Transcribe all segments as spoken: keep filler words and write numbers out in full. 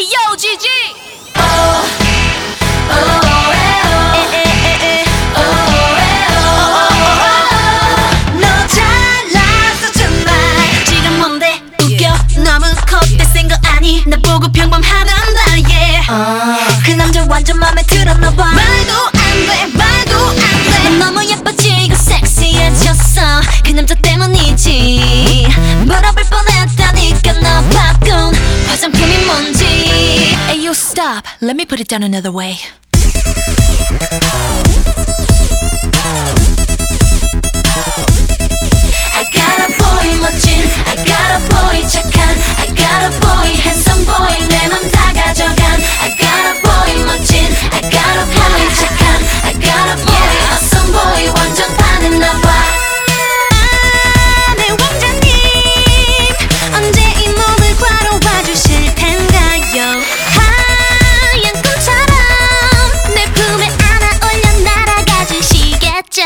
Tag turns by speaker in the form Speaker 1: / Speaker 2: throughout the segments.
Speaker 1: Ayo 지지. 나 보고 평범하단다 yeah. uh. 그 남자 완전 맘에 들었나봐. 말도 안돼 말도 안돼. 난 너무 예뻐지고 섹시해졌어. 그 남자 때문이지. 물어볼 뻔했다니까 너 바꾼 화장품이 뭔지. Hey you stop, let me put it down another way. I got a boy 멋진, I got a boy 착한, I got a boy handsome boy 내 맘 다 가져간. I got a boy 멋진, I got a boy 착한, I got a boy awesome boy 완전 반했나봐. 내 왕자님 언제 이 몸을 과로봐 주실 텐가요. 하얀 꿈처럼 내 품에 안아 올려 날아가 주시겠죠.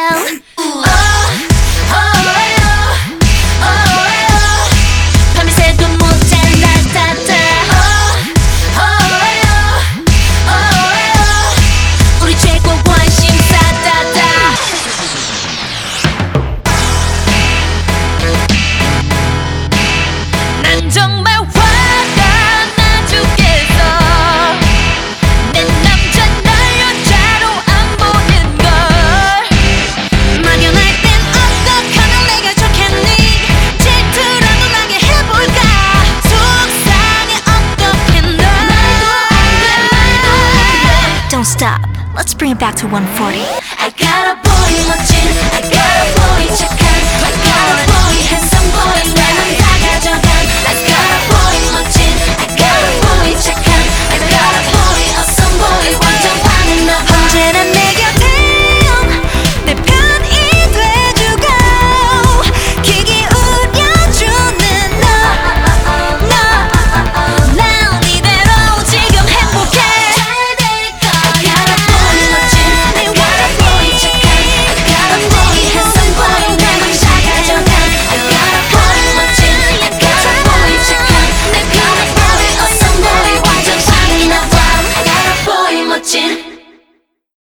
Speaker 1: 정말 화가 나 죽겠어. 내 남자 날 여자로 안 보는 걸. 막연할 땐 어떡하면 내가 좋겠니. 질투라도 나게 해볼까. 속상해 어떡해 널. Don't stop, let's bring it back to one forty. I got a boy 멋진, I got a boy 착한, I got a boy handsome boy 내 맘